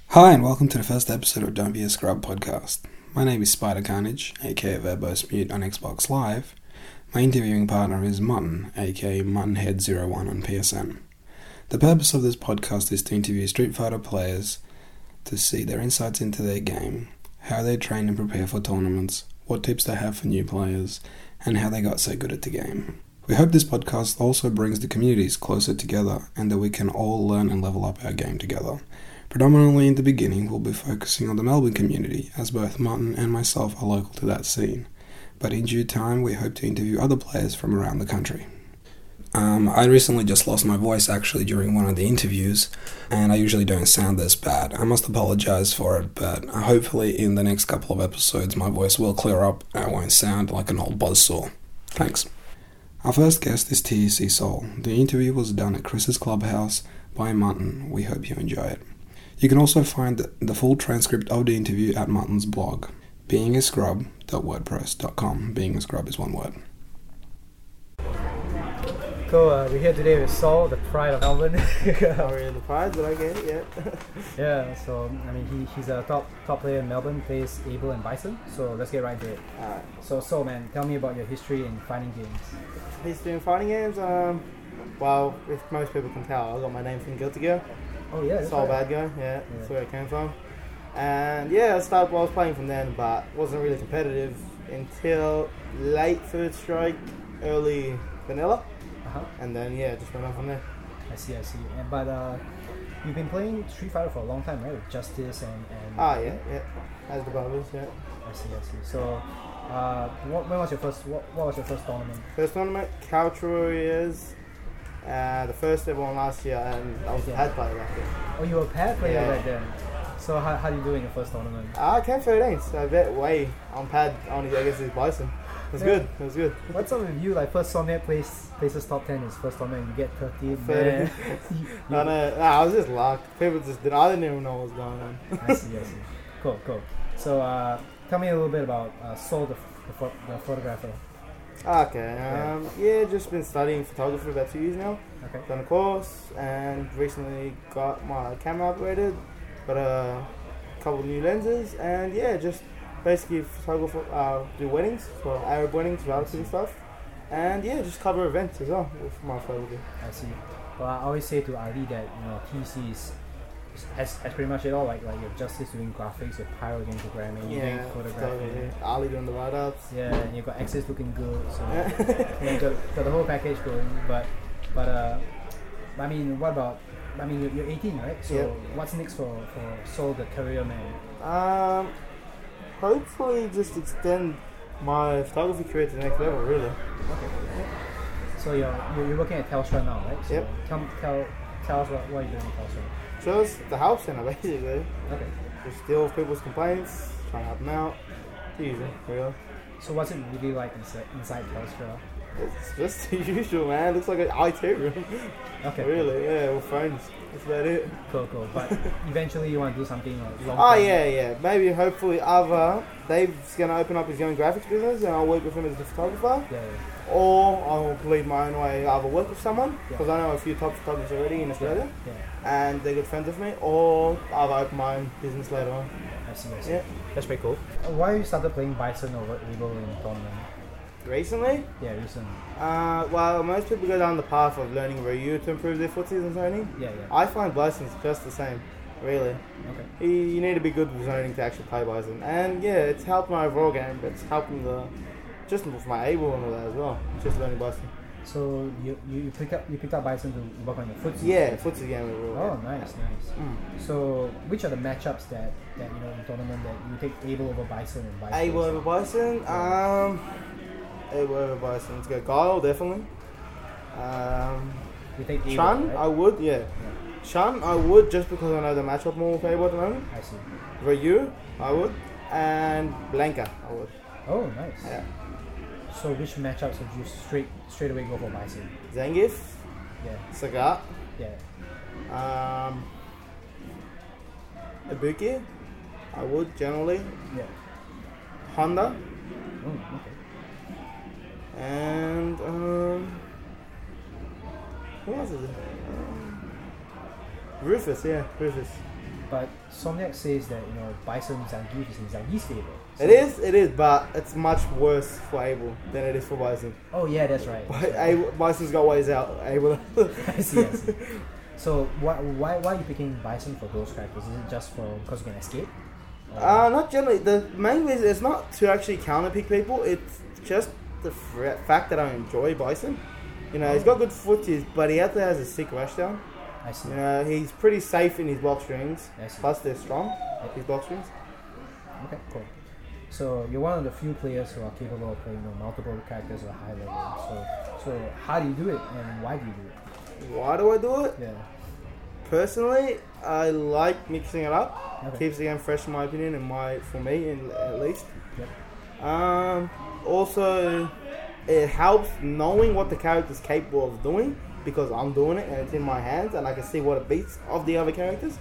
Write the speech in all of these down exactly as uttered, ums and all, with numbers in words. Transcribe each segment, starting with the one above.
Hi, and welcome to the first episode of Don't Be a Scrub podcast. My name is Spider Carnage, aka Verbose Mute on Xbox Live. My interviewing partner is Mutton, aka Muttonhead zero one on P S N. The purpose of this podcast is to interview Street Fighter players to see their insights into their game, how they train and prepare for tournaments, what tips they have for new players, and how they got so good at the game. We hope this podcast also brings the communities closer together and that we can all learn and level up our game together. Predominantly in the beginning, we'll be focusing on the Melbourne community, as both Martin and myself are local to that scene. But in due time, we hope to interview other players from around the country. Um, I recently just lost my voice actually during one of the interviews, and I usually don't sound this bad. I must apologise for it, but hopefully in the next couple of episodes my voice will clear up and I won't sound like an old buzzsaw. Thanks. Our first guest is T E C Soul. The interview was done at Chris's Clubhouse by Mutton. We hope you enjoy it. You can also find the full transcript of the interview at Mutton's blog, being a scrub dot wordpress dot com. Being a Scrub is one word. Cool, uh, we're here today with Saul, the pride of Melbourne. Are we in the pride? Did I get it yet? Yeah, so, I mean, he, he's a top top player in Melbourne, plays Abel and Bison, so let's get right into it. Alright. So, Saul, man, tell me about your history in fighting games. History in fighting games? Um, well, if most people can tell, I got my name from Guilty Gear. Oh, yeah, that's Soul right. Bad Guy, yeah, Yeah. that's where it came from. And yeah, I started, well, I was playing from then, but wasn't really competitive until late Third Strike, early Vanilla. Uh-huh. And then, yeah, just went on from there. I see, I see. And, but uh, you've been playing Street Fighter for a long time, right? With Justice and... and Ah, yeah, yeah. As the brothers, yeah. I see, I see. So, uh, what, when was your first, what, what was your first tournament? First tournament, Couch Warriors. Uh, the first ever one last year, and I was a Yeah. pad player back then. Oh, you were a pad player Yeah. back then. So, how, how did you do in your first tournament? I came thirteenth, so I bet way on pad only, I guess, is Bison. It was Yeah. good, it was good. What's up with you? Like, first Somiat plays, places top ten is first tournament, you get thirteenth. Thirty. Man. You- No, no, no, I was just locked. People just didn't, I didn't even know what was going on. I see, I see. Cool, cool. So, uh, tell me a little bit about uh, Saul, the, the, pho- the photographer. Okay, um, yeah, just been studying photography for about two years now. Okay. Done a course and recently got my camera upgraded, got a couple of new lenses, and yeah, just basically photographer, uh, do weddings, for Arab weddings, relatives and stuff. And yeah, just cover events as well with my photography. I see. Well, I always say to Ali that, you know, T C is has, has pretty much it all. Like, like your Justice doing graphics, your Pyro doing programming, you Yeah, doing photography. photography. Ali doing the write-ups. Yeah, and you got Access looking good. So, yeah, you got, got the whole package going. But, but uh, I mean, what about? I mean, you're, you're eighteen, right? So, Yep. what's next for for Saul, the career man? Um, hopefully just extend my photography career to the next level, really. Okay. So you're you're you're working at Telstra now, right? So Yep. Tell tell tell us what what are you doing at Telstra? Just the help center, basically. Okay. Just deal with people's complaints, try to help them out. The usual, really. So what's it really like inside inside Telstra? It's just the usual, man. Looks like an I T room. Okay. Really, yeah, we're friends. That's about it. Cool, cool. But eventually you want to do something like long. Oh, term. yeah, yeah. Maybe, hopefully, either Dave's going to open up his own graphics business and I'll work with him as a photographer, Yeah, yeah, or I'll lead my own way, either work with someone, Yeah. because I know a few top photographers already in Australia, yeah. and they're good friends with me, or I'll open my own business later on. I see, I see. Yeah. That's pretty cool. Uh, Why you started playing Bison over Able in tournament? Recently, Yeah, recently. uh, well, most people go down the path of learning Ryu to improve their footies and zoning. Yeah, yeah. I find Bison's just the same, really. Okay. You, you need to be good with zoning to actually play Bison. And yeah, it's helped my overall game, but it's helping the, just with my able and all that as well, just learning Bison. So you you, you pick up you picked up Bison to work on your footsie. Yeah, footsie game overall. Oh, nice, nice. Mm. So, which are the matchups that, that you know in tournament that you take Able over Bison and vice Able versa? over Bison, um, Able over Bison. Let's go Guile, definitely. Um, You take Able, Chun, right? I would, yeah. Chun, I would, just because I know the matchup more with Able at the moment. I see. Ryu, I would. And Blanca, I would. Oh, nice. Yeah. So, which matchups would you straight straight away go for Bison? Zangief, Yeah, Sagat, yeah. um, Ibuki, I would generally. Yeah. Honda, Oh, okay. and um, who else is it? Um, Rufus, yeah, Rufus. But Somniac says that you know Bison Zangief is in Zangief's favor. So It is, it is, but it's much worse for Abel than it is for Bison. Oh yeah, that's right. But Abel, Bison's got ways out. Abel. I see, I see. So why why why are you picking Bison for those characters? Is it just for because you can escape? Or- Uh, not generally. The main reason is not to actually counterpick people. It's just the fr- fact that I enjoy Bison. You know, he's got good footies, but he also has a sick rushdown. I see. You know, he's pretty safe in his block strings. I see. Plus, they're strong. His block strings. Okay, cool. So you're one of the few players who are capable of playing you know, multiple characters at a high level. So so how do you do it and why do you do it? Why do I do it? Yeah. Personally, I like mixing it up. Okay. Keeps the game fresh, in my opinion, and my for me, in, at least. Yep. Um, also, it helps knowing what the character's capable of doing because I'm doing it and it's in my hands and I can see what it beats of the other characters.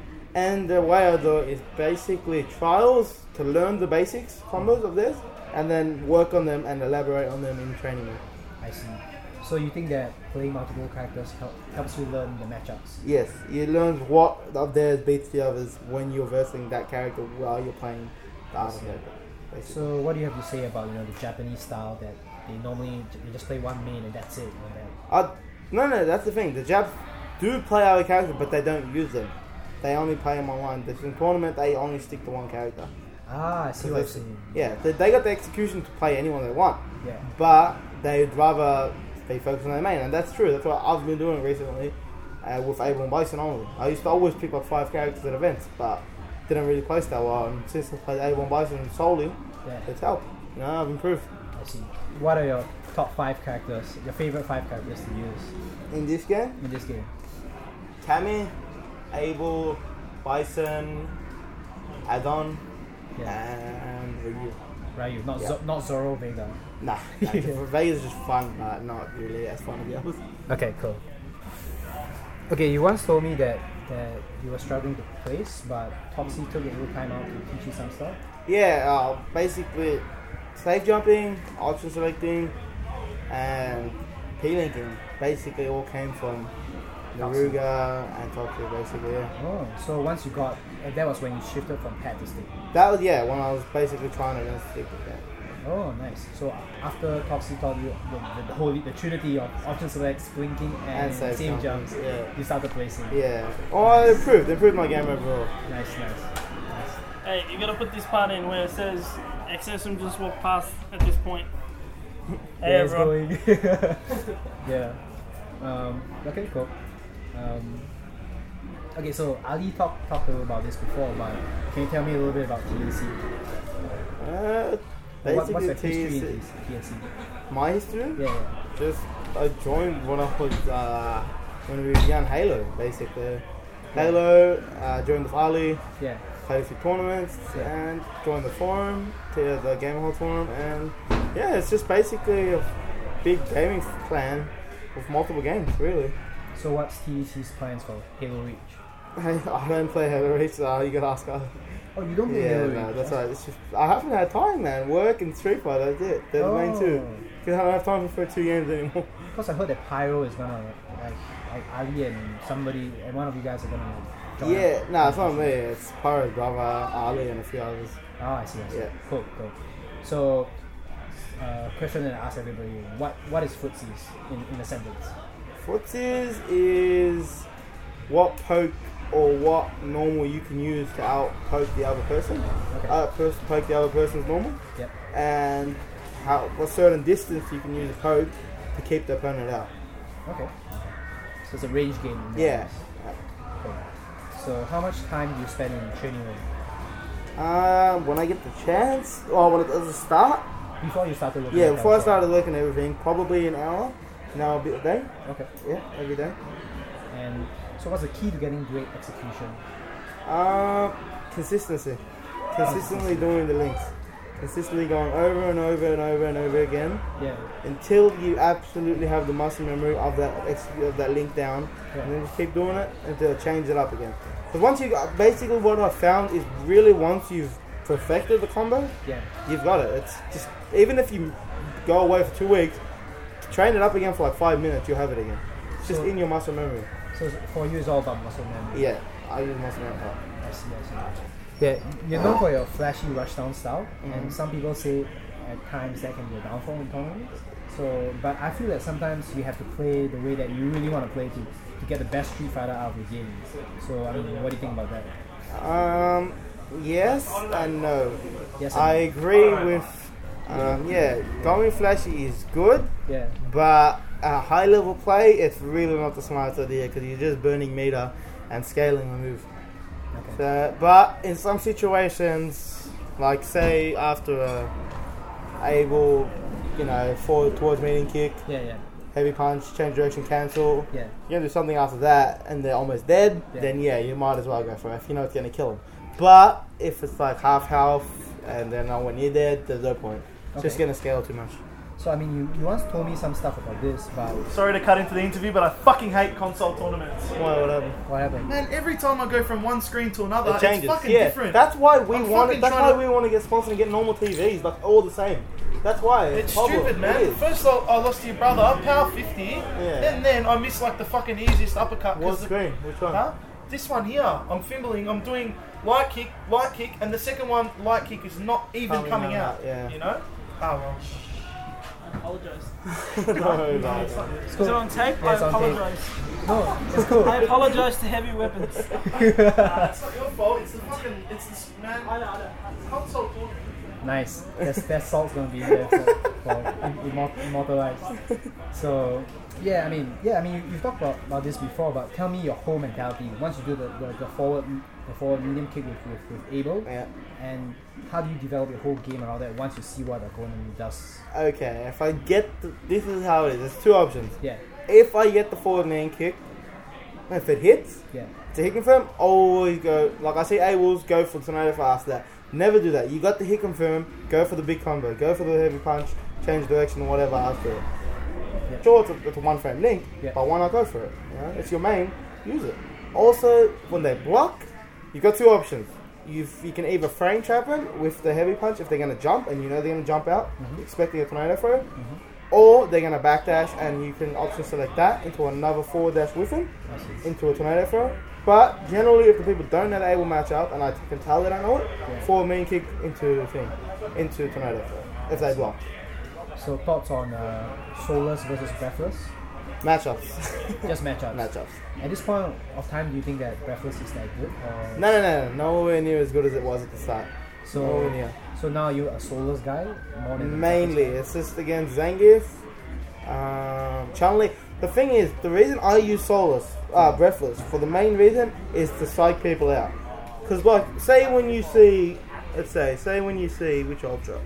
And the way I do it is basically trials to learn the basics combos of this and then work on them and elaborate on them in training mode. I see. So you think that playing multiple characters help, helps you learn the matchups? Yes, you learn what of theirs beats the others when you're versing that character while you're playing the other character. Basically. So what do you have to say about you know the Japanese style that they normally they just play one main and that's it? You know, that, Uh, no, no, that's the thing. The Japs do play other characters, but they don't use them. They only play them online. This in tournament, they only stick to one character. ah, I see what you're saying. Yeah, they, they got the execution to play anyone they want, Yeah. but they'd rather be focused on their main, and that's true. That's what I've been doing recently uh, with Abel and Bison only. I used to always pick up five characters at events, but didn't really play that well. And since I played Abel and Bison solely, Yeah. it's helped. You know, I've improved. I see. What are your top five characters? Your favorite five characters to use In this game, in this game? Kami, Abel, Bison, Adon, Yeah. and Ryu. Ryu, not Yeah. Zo- not Zoro Vega. Nah, nah Vega's just fun, but not really as fun as the others. Okay, cool. Okay, you once told me that, that you were struggling to place, but Toxie took a little time out to teach you some stuff. Yeah, uh, basically, safe jumping, option selecting, and P-linking basically all came from Naruga and Toxie, basically, yeah. Oh, so once you got, uh, that was when you shifted from pad to stick. That was, yeah, when I was basically trying to learn stick with that. Oh, nice. So after Toxie taught you the, the, the whole the trinity of option selects, blinking, and, And safe same jumping, jumps, yeah. you started placing. Yeah. Oh, I improved, improved my game overall. Nice, nice, nice. Hey, you gotta put this part in where it says X S M just walked past at this point. Hey, Yeah, it's everyone. going. Yeah. Um, okay, cool. Um, okay, so Ali talked talked a little about this before, but can you tell me a little bit about T N C? Uh, What, what's basically, your history T in T N C? my history? Yeah, yeah. Just I joined when I was uh, when we began Halo, basically. Halo, uh, joined with Ali, Yeah. played a few tournaments, Yeah. and and joined the forum, to the Gamer Hall forum, and yeah, it's just basically a big gaming clan with multiple games, really. So what's T D C's plans for Halo Reach? I, I don't play Halo Reach, so you gotta ask us. Oh, you don't play Yeah, Halo no, Reach? that's right. It's just I haven't had time, man. Work and Street Fighter, that's it. They're the main two. Because I don't have time for two games anymore. Because I heard that Pyro is gonna like like Ali and somebody and one of you guys are gonna join Yeah, up. no, it's not me. It's Pyro's brother, Ali, and a few others. Oh, I see. I see. Yeah. Cool, cool. So, uh, question that I ask everybody: What what is footsies in in a sentence? Footsies is what poke or what normal you can use to out poke the other person. Okay. Out poke poke the other person's normal. Yep. And how what certain distance you can use a poke to keep the opponent out. Okay. So it's a range game. in that Yeah. sense. Cool. So how much time do you spend in training room Um, when I get the chance, or when it does start, before you started working? yeah, at before I Telcel? started looking at everything, probably an hour, an hour a bit a day. Okay. Yeah, every day. And so what's the key to getting great execution? Um, consistency. Consistently doing the links. Consistently going over and over and over and over again Yeah. until you absolutely have the muscle memory of that ex- of that link down, Yeah. and then just keep doing it until change it up again. Because once you got, basically what I found is really once you've perfected the combo, Yeah. you've got it. It's just even if you go away for two weeks, train it up again for like five minutes, you'll have it again. It's just So- in your muscle memory. So for you, it's all about muscle memory. Yeah, I use muscle memory. I I see, I see. Yeah, you're known for your flashy rushdown style, Mm-hmm. and some people say at times that can be a downfall in tournaments. So, but I feel that sometimes you have to play the way that you really want to play to, to get the best Street Fighter out of the game. So, I mean, what do you think about that? Um, yes and no. Yes, I and- agree with, um, yeah, going flashy is good, yeah, but at high level play, it's really not the smartest idea because you're just burning meter and scaling the move. okay, So, but in some situations, like say after a able, you know, forward towards meeting kick, yeah, yeah, heavy punch, change direction, cancel, yeah, you're gonna do something after that and they're almost dead, Yeah. then yeah, you might as well go for it if you know it's gonna kill them. But if it's like half health and then when you're dead, there's no point. It's just Okay. gonna scale too much. So, I mean, you, you once told me some stuff about this, about Sorry to cut into the interview, but I fucking hate console tournaments. Why, whatever. what happened. Man, every time I go from one screen to another, It changes. it's fucking yeah, different. that's why we I'm want. fucking That's trying why to- we want to get sponsored and get normal T Vs, like all the same. That's why It's a problem. stupid, man. It is. First I I lost to your brother, power fifty, Yeah. and then I missed like the fucking easiest uppercut. 'cause What the- screen? Which one? Huh? This one here. I'm fimbling. I'm doing light kick, light kick, and the second one, light kick, is not even Coming coming, out, out. yeah. You know? Oh well. I apologise. Don't worry about it. It's Is it on tape? Yeah, it's I on tape. apologise. No, it's cool. I apologise to heavy weapons. Nah, it's not your fault. It's the fucking. It's this man. I know. I know. Console tournament. Nice. That's that salt's gonna be there for, for im- immor- immortalized. So yeah, I mean, yeah, I mean, you, you've talked about, about this before, but tell me your whole mentality once you do the, the, the forward the forward medium kick with with, with Abel, Yeah. and how do you develop your whole game around that once you see what the opponent does? Okay, if I get the, this is how it is. There's two options. Yeah, If I get the forward main kick, if it hits, yeah, to hit confirm, always go. Like I see Abel's go for tornado for after that. Never do that. You got the hit confirm, go for the big combo, go for the heavy punch, change direction, whatever after it. Yeah. Sure, it's a, it's a one frame link, Yeah. but why not go for it? You know, it's your main, use it. Also, when they block, you've got two options. You you can either frame trap them with the heavy punch if they're going to jump and you know they're going to jump out, Mhm. expecting a tornado throw, Mhm. or they're going to backdash and you can option select that into another forward dash with them, I see. into a tornado throw. But generally, if the people don't know the able match up, and I can tell they don't know it, Yeah. forward main kick into thing, into tornado throw, if they block. So thoughts on uh, soulless versus breathless? Matchups. Just matchups. Matchups. At this point of time, do you think that breathless is that good? Or No, no, no, no, nowhere near as good as it was at the start. so nowhere near. so now you're a soulless guy more than a Mainly, breathless it's just against Zangief, um, Chun-Li. The thing is, the reason I use Soulless, uh, Breathless, for the main reason is to psych people out. Because, like, say when you see, let's say, say when you see, which Ultra?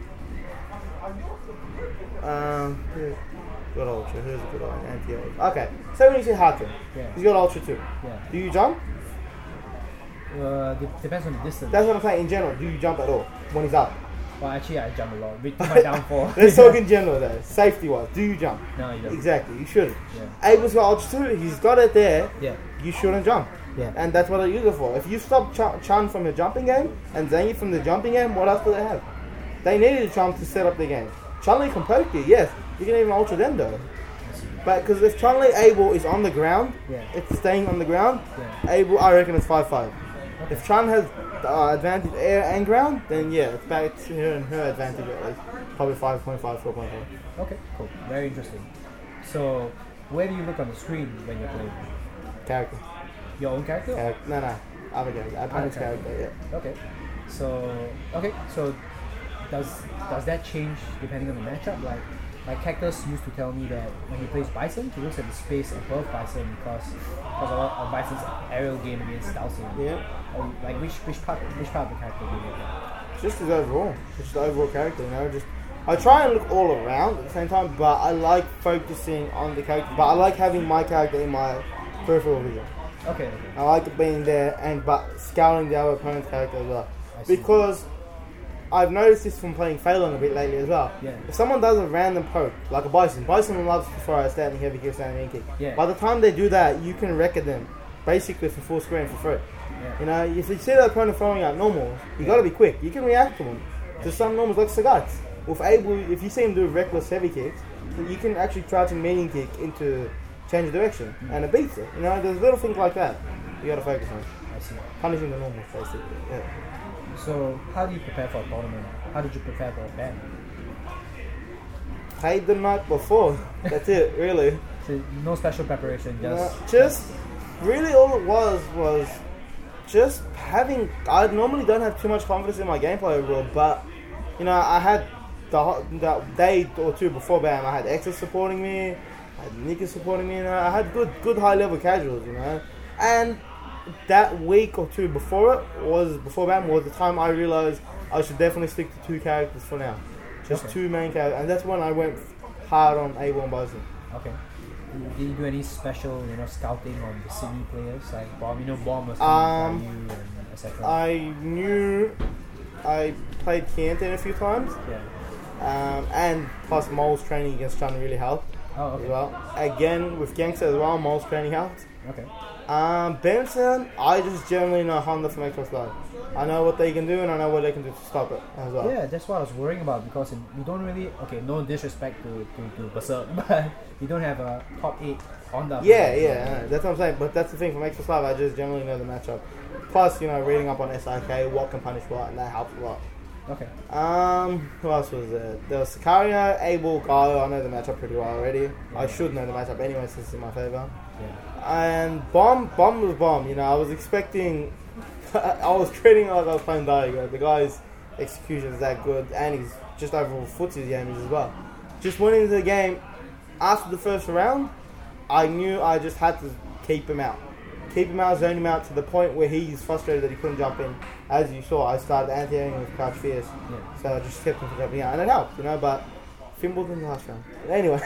Um, yeah, good Ultra, who's a good one? Anti-Ultra. Okay, say when you see Haken, Yeah. he's got Ultra too. Yeah. Do you jump? Uh, de- depends on the distance. That's what I'm saying in general. Do you jump at all when he's up? Well, actually, I jump a lot. With my downfall. Let's talk in general though, safety-wise. Do you jump? No, you don't. Exactly, you shouldn't. Yeah. Abel's got Ultra two, he's got it there, Yeah. you shouldn't jump. Yeah. And that's what I use it for. If you stop Ch- Chun from the jumping game and Zangief from the jumping game, what else do they have? They needed Chun to set up the game. Chun-Li can poke you, yes. You can even Ultra them though. But because if Chun-Li Abel is on the ground, Yeah. it's staying on the ground, Yeah. Abel, I reckon it's five five. Okay. If Chun has uh, advantage air and ground, then yeah, it's back to her and her advantage at least. Probably five point five, four point five. Okay. Cool. Very interesting. So, where do you look on the screen when you're playing? Character. Your own character? Char- no, no. Other character. Opponent's Other character, character. yeah. Okay. So okay. So does does that change depending on the matchup? Like like Cactus used to tell me that when he plays Bison, he looks at the space above Bison because because a lot of Bison's aerial game against Dowsing. Yeah. Or like which which part which part of the character do you look at? Just his overall, just the overall character, you know. Just I try and look all around at the same time, but I like focusing on the character. But I like having my character in my peripheral vision. Okay. Okay. I like it being there and but scouting the other opponent's character as well, I see. because I've noticed this from playing Phelan a bit lately as well. Yeah. If someone does a random poke, like a Bison, Bison loves to throw a standing heavy kick, standing in kick. Yeah. By the time they do that, you can record them basically for full screen for free. Yeah. You know, if you see that opponent throwing out normals, you got to be quick. You can react to them. To some normals like Sagat. With Abel, if you see him do reckless heavy kicks, you can actually try to medium kick into change of direction, and it beats it. You know, there's little things like that. You gotta focus on I see. punishing the normal, basically. Yeah. So how do you prepare for a tournament? How did you prepare for a band? Played the night before. That's it, really. So no special preparation, just No, just really all it was was just having. I normally don't have too much confidence in my gameplay overall, but you know, I had the, ho- the day or two before BAM, I had Exodus supporting me, I had Nika supporting me, and I had good, good high level casuals, you know, and that week or two before it was before BAM was the time I realized I should definitely stick to two characters for now, just Okay. two main characters, and that's when I went hard on A one Bison. okay. Did you do any special, you know, scouting on the Sydney players like Bomb? You know, Bomb was coming Um, by you and et cetera. I knew I played Kianten a few times, yeah. um, and plus Mole's training against Chun really helped Oh, as okay. well. Again, with Gangster as well, Mole's training helped. Okay. Um, Benson, I just generally know Honda from Xbox Live. I know what they can do and I know what they can do to stop it as well. Yeah, that's what I was worrying about because in, you don't really. Okay, no disrespect to to, to Berserk, but you don't have a top eight Honda. Yeah, player. yeah, I know. That's what I'm saying. But that's the thing from Xbox Live, I just generally know the matchup. Plus, you know, reading up on S I K, what can punish what, and that helps a lot. Okay. Um, who else was there? There was Sicario, Abel, Gaio. I know the matchup pretty well already. I should know the matchup anyway since it's in my favor. Yeah. And Bomb, Bomb was Bomb. You know, I was expecting. I was treating it like I was playing Daigo. The guy's execution is that good, and he's just overall footsie damage as well. Just went into the game after the first round. I knew I just had to keep him out, keep him out, zone him out to the point where he's frustrated that he couldn't jump in. As you saw, I started anti-airing with Crouch Fierce, Yeah. so I just kept him from jumping out, and it helped, you know. But fimbled in the last round. But anyway.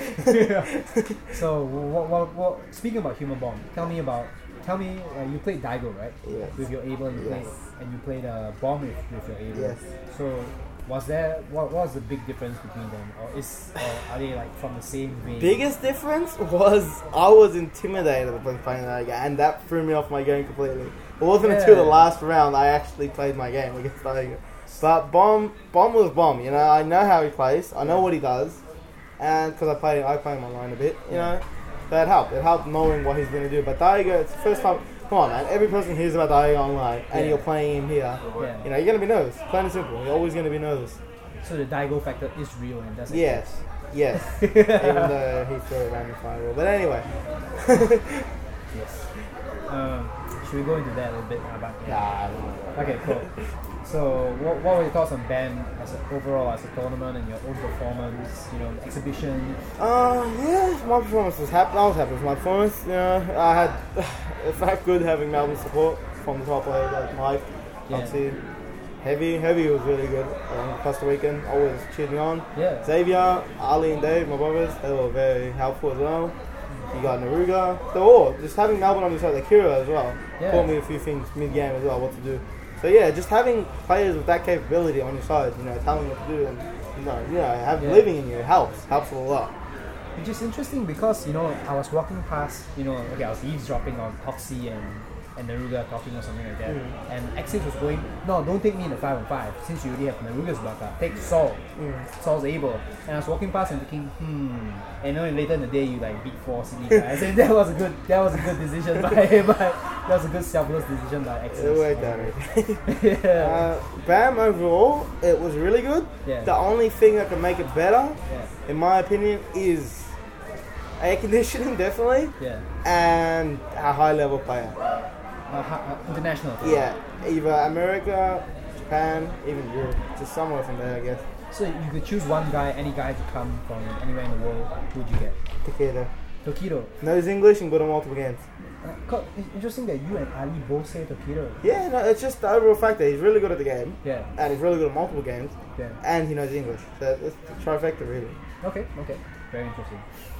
So, what, what, what, speaking about Human Bomb, tell me about, tell me, uh, you played Daigo, right? Yes. With your Able, and you Yes. played, and you played uh, Bomb with, with your Able. Yes. So, was there, what, what was the big difference between them? Or is, or are they like from the same vein? Biggest difference was I was intimidated when playing that game, and that threw me off my game completely. It wasn't until the Yeah. last round I actually played my game against Daigo. But Bomb, Bomb was Bomb. You know, I know how he plays. I know what he does, and because I play, I play him online a bit. You know, that helped. It helped knowing what he's going to do. But Daigo, it's the first time. Come on, man. Every person hears about Daigo online, and Yeah. you're playing him here. Yeah. You know, you're going to be nervous. Plain and simple. You're always going to be nervous. So the Daigo factor is real and doesn't Yes. Yes. Even though he threw a random fireball. But anyway. Yes. Um, should we go into that a little bit about Nah, Okay, cool. So, what, what were your thoughts on BAM as a, overall as a tournament and your own performance? You know, the exhibition. Uh, yeah, my performance was happy. I was happy with my performance. You know, I had, it felt good having Melbourne support from the top players like Mike, Yeah. Foxy, Heavy. Heavy was really good. Um, Costa Rican, always cheering me on. Yeah. Xavier, Ali and Dave, my brothers, they were very helpful as well. You got Naruga. They're all, just having Melbourne on your side, Akira as well, Yeah. taught me a few things mid-game as well, what to do. So yeah, just having players with that capability on your side, you know, telling you what to do and, you know, you know have Yeah. living in you helps, helps a lot. Which is interesting because, you know, I was walking past, you know, okay, I was eavesdropping on Hoxie and, and Naruga talking or something like that. Mm. And Exit was going, no, don't take me in the five on five since you already have Naruga's backup. Take Saul. Mm. Saul's able. And I was walking past and thinking, hmm. And then later in the day, you like beat four Sydney guys. And that was a good, that was a good decision by, by that was a good selfless decision by Exit. It worked out, right? Yeah. uh, BAM overall, it was really good. Yeah. The only thing that can make it better, Yeah. in my opinion, is air conditioning, definitely, Yeah. and a high level player. Uh, ha- uh, international. Yeah, either America, Japan, even Europe, just somewhere from there, I guess. So you could choose one guy, any guy to come from anywhere in the world. Who would you get? Takeda. Tokido. Knows English and good at multiple games. Uh, co- it's interesting that you and Ali both say Tokido. Yeah, no, it's just the overall fact that he's really good at the game, Yeah. and he's really good at multiple games, Yeah. and he knows English. So it's the trifecta, really. Okay. Okay. Very interesting.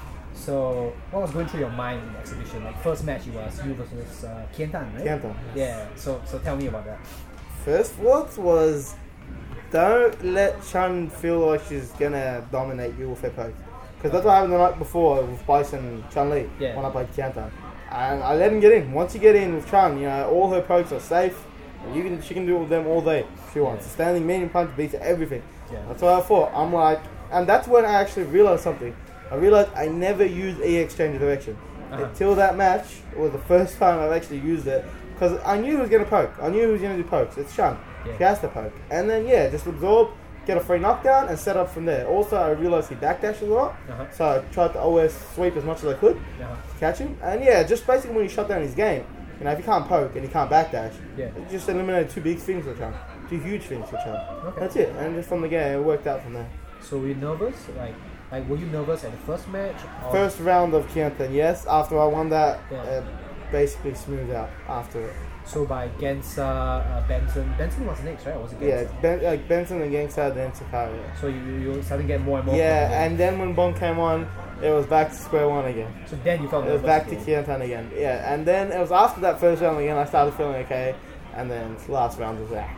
So, what was going through your mind in the exhibition? Like first match, it was you versus uh, Kiantan, right? Kiantan. Yeah. So, so tell me about that. First thoughts was, don't let Chun feel like she's gonna dominate you with her pokes. Because that's what happened the night before with Bison and Chun-Li Yeah. when I played Kiantan. And I let him get in. Once you get in with Chun, you know, all her pokes are safe. You can, she can do them all day if she wants. Yeah. Standing medium punch beats everything. Yeah. That's what I thought. I'm like, and that's when I actually realized something. I realized I never use E X change of direction. Uh-huh. Until that match was the first time I've actually used it. Because I knew he was going to poke. I knew he was going to do pokes. It's Shun. Yeah. He has to poke. And then, yeah, just absorb, get a free knockdown, and set up from there. Also, I realised he backdashes a lot. Uh-huh. So I tried to always sweep as much as I could Uh-huh. to catch him. And yeah, just basically when you shut down his game, you know, if you can't poke and you can't backdash, Yeah. it just eliminated two big things for Chun. Two huge things for Chun. Okay. That's it. And just from the game, it worked out from there. So were you nervous? Like, like were you nervous at the first match? Or First round of Kiantan, yes. After I won that, Yeah. uh, basically smoothed out after it. So by Gensa, uh, Benson. Benson was next, right? Or was it Gensa? Yeah, ben, like Benson and Gangsta, then Sakai. So you you you started to get more and more. Yeah, confident. and then when Bon came on, it was back to square one again. So then you felt It was nervous back to again. Kiantan again. Yeah, and then it was after that first round again, I started feeling okay. And then last round was that.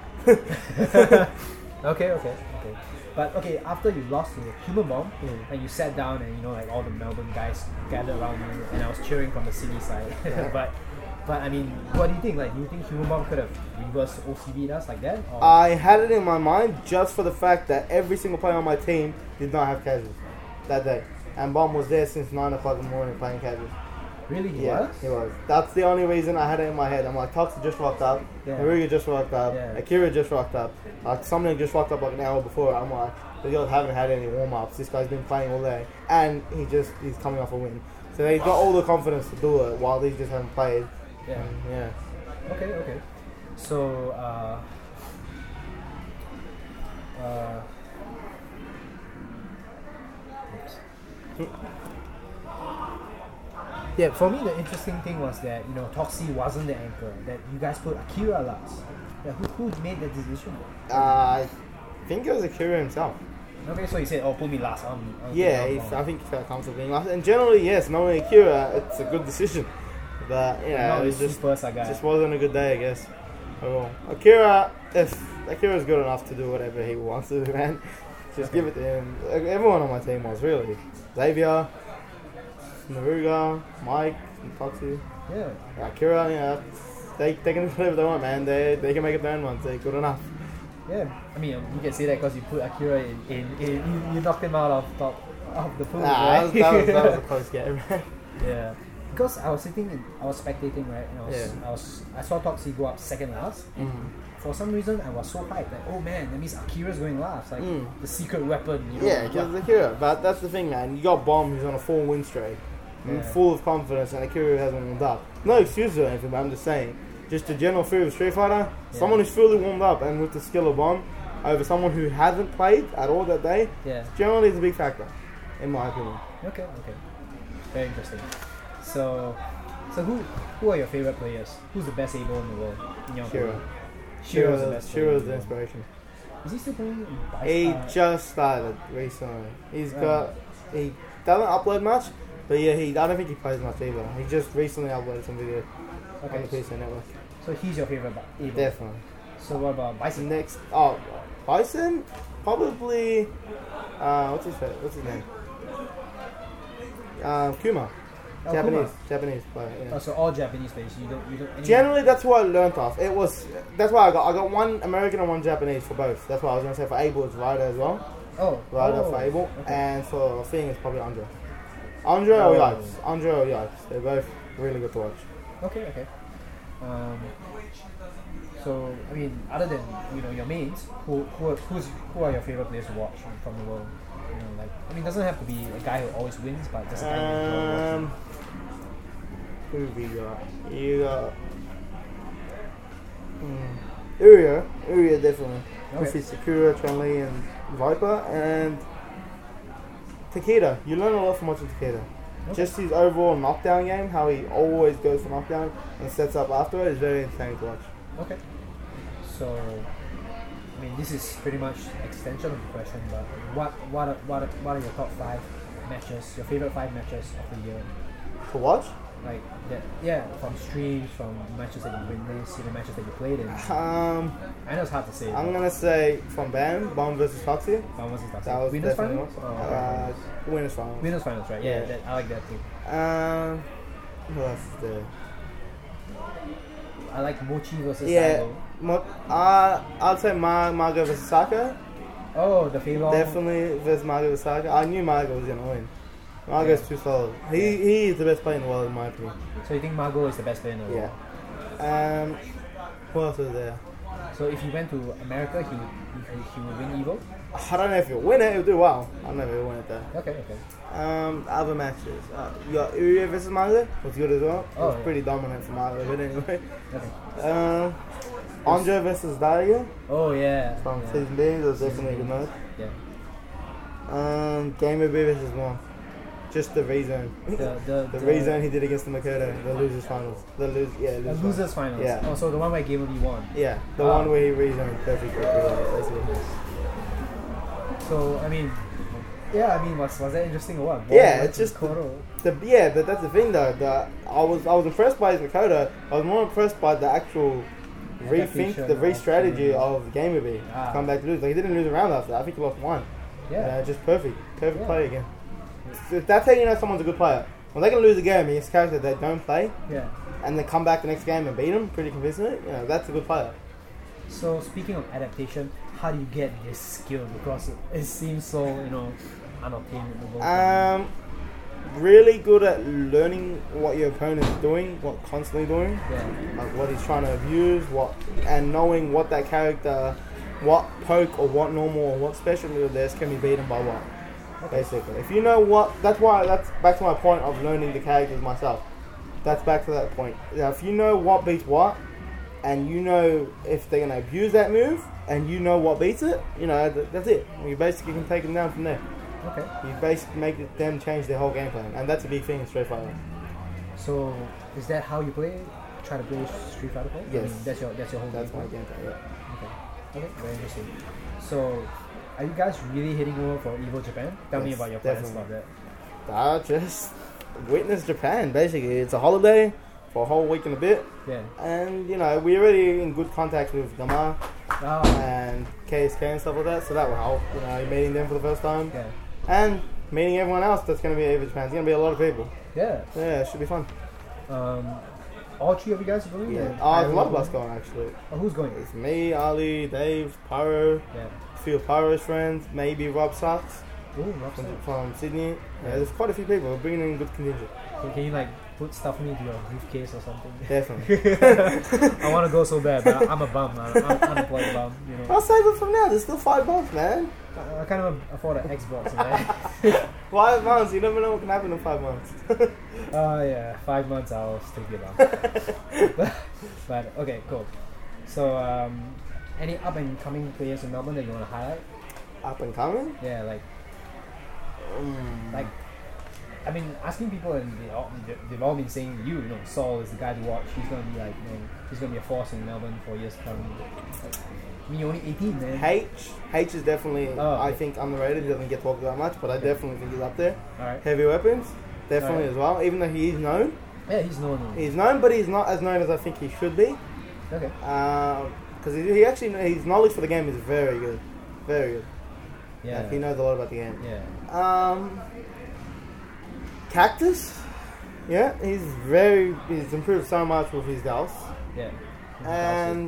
Okay, okay, okay. But okay, after you lost to Human Bomb, Mm. and you sat down and you know like all the Melbourne guys gathered around you, and I was cheering from the city side. Yeah. but but I mean, what do you think? Like, do you think Human Bomb could have reversed O C B'd us like that? Or? I had it in my mind just for the fact that every single player on my team did not have casuals that day. And Bomb was there since nine o'clock in the morning playing casuals. Really, he Yeah, was? he was. That's the only reason I had it in my head. I'm like, Toxic just rocked up, Yeah. Haruga just rocked up, Yeah. Akira just rocked up, like something just rocked up like an hour before. I'm like, the girls haven't had any warm ups. This guy's been playing all day, and he just he's coming off a win. So he's got all the confidence to do it while these just haven't played. Yeah. And, yeah. Okay, okay. So, uh, uh, oops. Yeah, for me the interesting thing was that you know Toxie wasn't the anchor. That you guys put Akira last. Yeah, who who made that decision? Uh, I think it was Akira himself. Okay, so he said, "Oh, put me last." Um, um, Yeah, um, he, um, I think he felt comfortable being last. And generally, yes, knowing Akira, it's a good decision. But yeah, now it it's was just just first I got. just wasn't a good day, I guess. Oh, Akira, if Akira's good enough to do whatever he wants to do, man, just give it to him. Like, everyone on my team was really Xavier, Naruga, Mike, and Toxie. Yeah. Akira, yeah, they they can do whatever they want, man. They they can make it their own ones. They're good enough. Yeah, I mean, you can say that because you put Akira in, in, in you, you knocked him out of top of the pool, Nah, right? that was, that was that was a close game. yeah, because I was sitting, in, I was spectating, right? And I was, Yeah. I was, I saw Toxie go up second last. Mhm. For some reason, I was so hyped that oh man, that means Akira's going last, like Mm. the secret weapon. You know? Yeah, because Akira. But that's the thing, man. You got Bomb, who's on a four win streak, and Yeah. full of confidence, and Akira hasn't warmed up. No excuses or anything, but I'm just saying. Just the general feel of Street Fighter, Yeah. someone who's fully warmed up and with the skill of Bomb over someone who hasn't played at all that day, Yeah. generally is a big factor, in my opinion. Okay. Okay. Very interesting. So, so who who are your favorite players? Who's the best able in the world? In your Shiro. opinion? Shiro's the best. player in Shiro's the the world. inspiration. Is he still playing? in Bice- He uh, just started recently. He's Yeah. got, he doesn't upload much, but yeah, he I don't think he plays much either. He just recently uploaded some videos on the okay. P C Network. So he's your favorite bi- able. Definitely. So what about Bison? Next, oh, Bison, probably. Uh, what's his what's his name? Um, Kuma, Oh, Japanese, Kuma. Japanese player. Oh, Yeah. so all Japanese players. You don't. You don't. Any, Generally, that's what I learnt off. It was that's why I got I got one American and one Japanese for both. That's why I was gonna say for Abel it's Ryder as well. Oh. Ryder oh, for Abel, okay. and for Thing it's probably Andre. Andre Oh. or Yikes? Andre or Yikes? They're both really good to watch. Okay. Okay. Um. So I mean, other than you know your mains, who who are, who's who are your favorite players to watch from the world? You know, like I mean, it doesn't have to be a guy who always wins, but just a guy you enjoy watching. Um, who we got? You got. Hmm. Uria, Uria definitely. Okay. With his Sakura, Chun-Li, and Viper, and Takeda. You learn a lot from watching Takeda. Okay. Just his overall knockdown game, how he always goes for knockdown and sets up after it, is very entertaining to watch. Okay. So, I mean, this is pretty much extension of the question, but what what are, what are, what are your top five matches? Your favorite five matches of the year? To watch? Like that? Yeah, from streams, from matches that you witnessed, you know, matches that you played in. Um, I know it's hard to say. I'm but gonna say from Bam, Bomb versus Toxie. Bomb versus Toxie. That was Winners definitely finals? one. Or Uh, winners finals. Winners finals, right? Yeah, Yeah. that, I like that too. Um, who else is there? I like Mochi versus Yeah, Saigo. Mo- uh, I'd say Mar- Margo versus Saka. Oh, the Feilong. Definitely versus Margo versus Saka. I knew Margo was gonna win. Margo's Yeah. too solid. He he is the best player in the world in my opinion. So you think Margot is the best player in the world? Yeah. Um, who else is there? So if he went to America, he would he, he would win Evo? I don't know if he'll win it. He'll do well. I don't know if he'll win it though. Okay, okay. Um, other matches. Uh, you got Uriah versus Margo. Was good as well. It Oh, was yeah. pretty dominant for Margo, but anyway. Okay. Um, Andre versus Dario Oh yeah. from yeah. season B. That was definitely a good match. Yeah. Um, Gamer B versus one. Just the rezone. The the, The rezone he did against the Makoto, the losers finals. The lose, yeah, the losers. losers finals. Yeah. Oh, so the one where Gamer B won. Yeah, the Oh. one where he rezoned perfectly. Basically. So I mean, yeah, I mean, was was that interesting or what? Yeah, Why it's just- Kodo? The, yeah, but that's the thing though. The, I was I was impressed by his Makoto. I was more impressed by the actual rethink, Adaptation the of re-strategy Gamer B. of Gamer B. Ah. Come back to lose. Like he didn't lose a round after that. I think he lost one. Yeah. Uh, just perfect, perfect Yeah. play again. So that's how you know someone's a good player. When they can lose a game against characters that don't play, Yeah. and then come back the next game and beat them pretty convincingly, you know, that's a good player. So speaking of adaptation, how do you get this skill? Because it, it seems so, you know, unobtainable. Um, really good at learning what your opponent's doing, what constantly doing, yeah. like what he's trying to abuse, what, and knowing what that character, what poke or what normal or what special move theirs can be beaten by what. Basically, if you know what, that's why that's back to my point of learning the characters myself. That's back to that point. Now, if you know what beats what, and you know if they're gonna abuse that move, and you know what beats it, you know th- that's it. You basically can take them down from there. Okay. You basically make it- them change their whole game plan, and that's a big thing in Street Fighter. So is that how you play? Try to play Street Fighter? Play? I Yes. mean, that's your that's your whole That's game my plan? game plan. Yeah. Okay. Okay. Very interesting. So, are you guys really heading over for Evo Japan? Tell me Yes, about your plans definitely. about that. I just witness Japan. Basically, it's a holiday for a whole week and a bit, Yeah. and you know we're already in good contact with Gamma Ah. and K S K and stuff like that, so that will help. You know, meeting them for the first time, Yeah. and meeting everyone else that's going to be at Evo Japan. It's going to be a lot of people. Yeah. Yeah, it should be fun. Um, all three of you guys are going? Yeah. And Oh, there's a Pyro lot of is us going actually. Oh, who's going? It's me, Ali, Dave, Pyro, Yeah. a few of Pyro's friends, maybe Rob Sucks Oh, Rob from, Star. from Sydney. Yeah, Yeah. there's quite a few people. We're bringing in good contingent. Can, can you like put stuff me into your briefcase or something? Definitely. I want to go so bad, but I'm a bum. I'm I'm unemployed bum. You know, I'll save it from now. There's still five months, man. I, I can't even afford an Xbox, man. Five months. You never know what can happen in five months. Oh yeah, five months I'll still give up. but, but okay, cool. So um, any up and coming players in Melbourne that you want to highlight? Up and coming. Yeah, like Mm. like I mean, asking people and they all, they- they've all been saying you, you know, Saul is the guy to watch. He's gonna be like, you know, he's gonna be a force in Melbourne for years to come. Like, I mean, you're only eighteen, man. H. H is definitely, Oh, I okay. think, underrated. He doesn't get talked about much, but I Okay. definitely think he's up there. All right. Heavy weapons, definitely Alright. as well. Even though he is known, Yeah, he's known. now. he's known, but he's not as known as I think he should be. Okay. Because he, he actually, his knowledge for the game is very good, very good. Yeah. Like, he knows a lot about the game. Yeah. Um, Cactus, yeah, he's very, he's improved so much with his Gauss. Yeah. And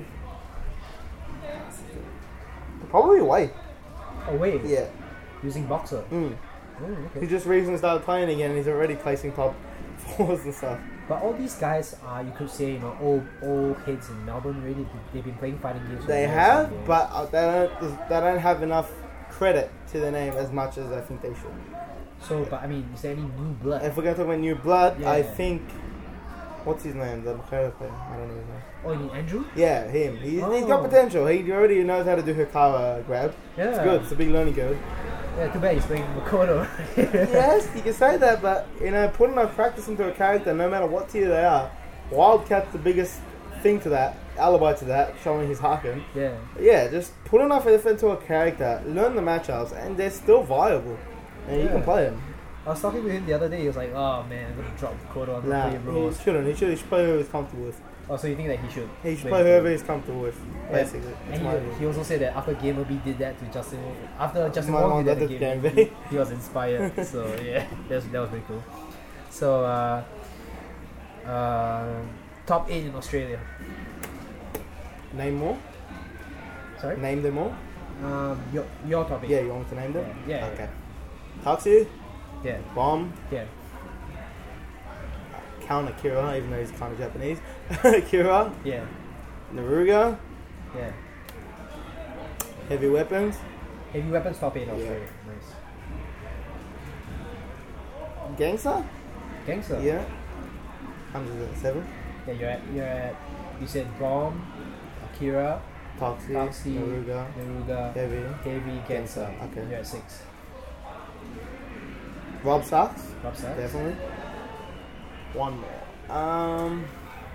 probably Wei. oh wait, Yeah. using boxer. Mm. Oh, He okay. just recently started playing again and he's already placing top fours and stuff. But all these guys are, you could say, you know, old old kids in Melbourne. Really, they've been playing fighting games. for They years have, and years. but uh, they don't, they don't have enough credit to their name as much as I think they should. So, but I mean, is there any new blood? If we're going to talk about new blood, I Yeah. think, what's his name? The Makara player. I don't know his name. Oh, you mean Andrew? Yeah, him. He's, he's got Oh. potential. He already knows how to do Hikawa grab. Yeah. It's good. It's a big learning curve. Yeah, too bad he's playing Makoto. Yes, you can say that, but you know, put enough practice into a character, no matter what tier they are. Wildcat's the biggest thing to that, alibi to that, showing his Haken. Yeah. Yeah, just put enough effort into a character, learn the matchups, and they're still viable, and you Yeah. can play them. I was talking to him the other day. He was like, "Oh man, I'm gonna drop Makoto on Nah, the play he rules." shouldn't. He should. He should play whoever he's comfortable with. Oh, so you think that he should? He should play whoever he's comfortable with, basically. And That's he, my view. he also said that after Gamer B did that to Justin, after Justin My Wong mom did that to did Gamer Game B, B. he was inspired. So yeah, that was, that was pretty cool. So uh, uh, top eight in Australia. Name more. Sorry. Name them all. Um, your your top eight. Yeah, you want me to name them? Yeah, yeah, Okay. Taxi, Yeah. Bomb, Yeah. Count Akira, even though he's kind of Japanese. Akira, Yeah. Naruga, Yeah. heavy weapons, Heavy weapons top eight Yeah. Australia. Nice. Gangster. Gangster. Yeah. one hundred seven. Yeah, you're at you're at you said Bomb, Akira, Toxie, Toxie, Naruga, Naruga, Heavy, Heavy, Gangster. Okay. You're at six. Rob Sachs, Rob Sachs. definitely. One more. Um.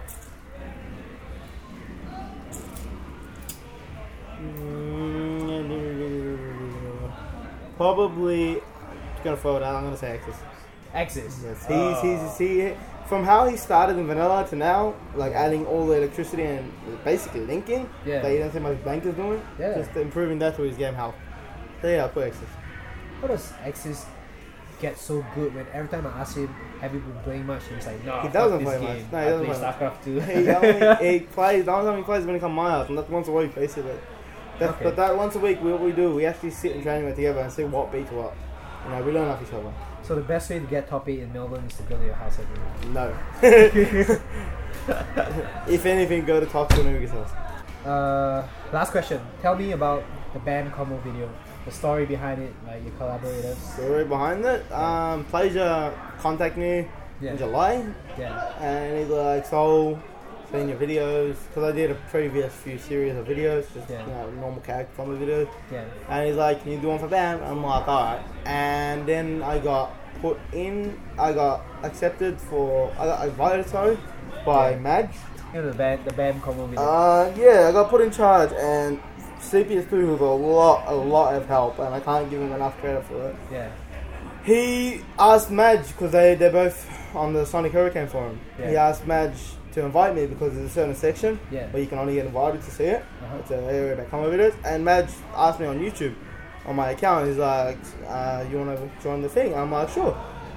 mm, Probably just gonna throw it out. I'm gonna say Axis. Axis. Yes, he's, he's, he, from how he started in vanilla to now, like adding all the electricity and basically linking, Yeah. that you don't see much Blank is doing, Yeah. just improving that to his game health. So yeah, I'll put Axis. How does Axis get so good when every time I ask him, have you been playing much? He's like, no, He fuck doesn't this play game. much. No, he I doesn't play play much. StarCraft two. he only he plays, the only time he plays is when he comes to my house, and that's once a week basically. That, Okay. But that once a week, we, what we do, we actually sit and training together and see what beats what. You know, we learn off each other. So the best way to get top eight in Melbourne is to go to your house every week. No. If anything, go to talk to Nuga's house. Uh, last question. Tell me about the band combo video. The story behind it, like your collaborators. Story behind it, um, Pleasure contacted me Yeah. in July, Yeah. and he's like, so, seen your videos, because I did a previous few series of videos, just, Yeah. you know, normal character combo videos. Yeah. And he's like, can you do one for BAM? I'm like, alright. And then I got put in, I got accepted for, I got invited, sorry, by Yeah. Madge. You know the band, the band combo video. Uh, yeah, I got put in charge, and C P S two was a lot, a lot of help, and I can't give him enough credit for it. yeah. He asked Madge, because they, they're both on the Sonic Hurricane forum, Yeah. he asked Madge to invite me because there's a certain section Yeah. where you can only get invited to see it. Uh-huh. It's an area about combo videos. And Madge asked me on YouTube, on my account, he's like, uh, you want to join the thing? I'm like, sure.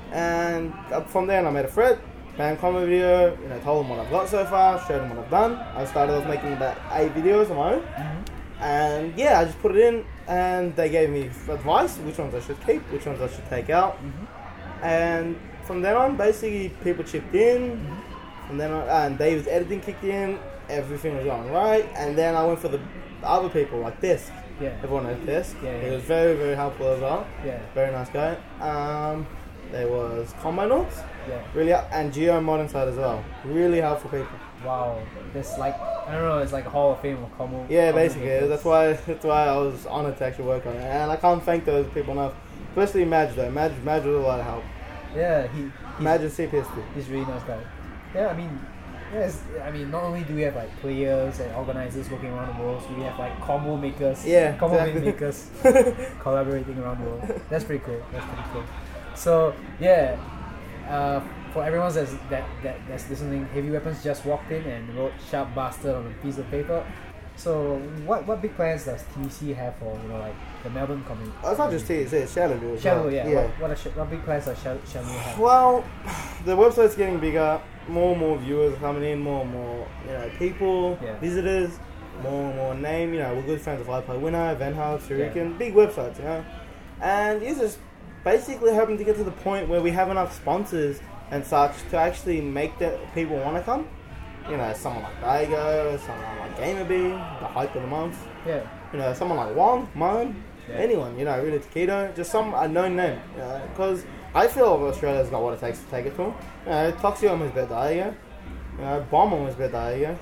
And up from there, I made a thread, band combo video, you know, told him what I've got so far, showed him what I've done. I started off making about eight videos on my own. Mm-hmm. And yeah, I just put it in, and they gave me advice, which ones I should keep, which ones I should take out. Mm-hmm. And from then on, basically, people chipped in. Mm-hmm. From then on, and David's editing kicked in, everything was going right. And then I went for the other people, like Disc. Yeah. Everyone knows Disc. Yeah, He yeah. was very, very helpful as well. Yeah. Very nice guy. Um, there was Combo Notes, Yeah. really, and Geo Modern Side as well. Really helpful people. Wow. This like I don't know. It's like a Hall of Fame of combo. Yeah, combo basically, makers. that's why that's why I was honoured to actually work on it, and I can't thank those people enough. Especially Madge though. Madge, Madge was a lot of help. Yeah. He. He's, Madge and C P S two. he's a really nice guy. Yeah. I mean. Yes, I mean, not only do we have like players and organizers working around the world, so we have like combo makers, Yeah, combo exactly. makers collaborating around the world. That's pretty cool. That's pretty cool. So yeah, uh, for everyone that's that, that that's listening, Heavy Weapons just walked in and wrote "Sharp Bastard" on a piece of paper. So what what big plans does T C have for you know like the Melbourne community? Oh, it's not just T, it's it's Shadow Dude as Shadow, well. yeah. yeah. What what, are, sh- what big plans does Shadow, Shadow have? Well, the website's getting bigger. More and more viewers are coming in. More and more, you know, people, Yeah. visitors. More and more name. You know, we're good friends of I Play Winner, Van Hal, Shuriken. Yeah. Big websites, you know. And it's just basically hoping to get to the point where we have enough sponsors and such to actually make the people want to come. You know, someone like Daigo, someone like GamerBee, the hype of the month. Yeah, You know, someone like Juan, Mon, Yeah. anyone, you know, really Takedo, just some unknown name. You know, because I feel Australia's got what it takes to take it to them. You know, Toxie almost bet Daigo. You know, Bomb almost bet Daigo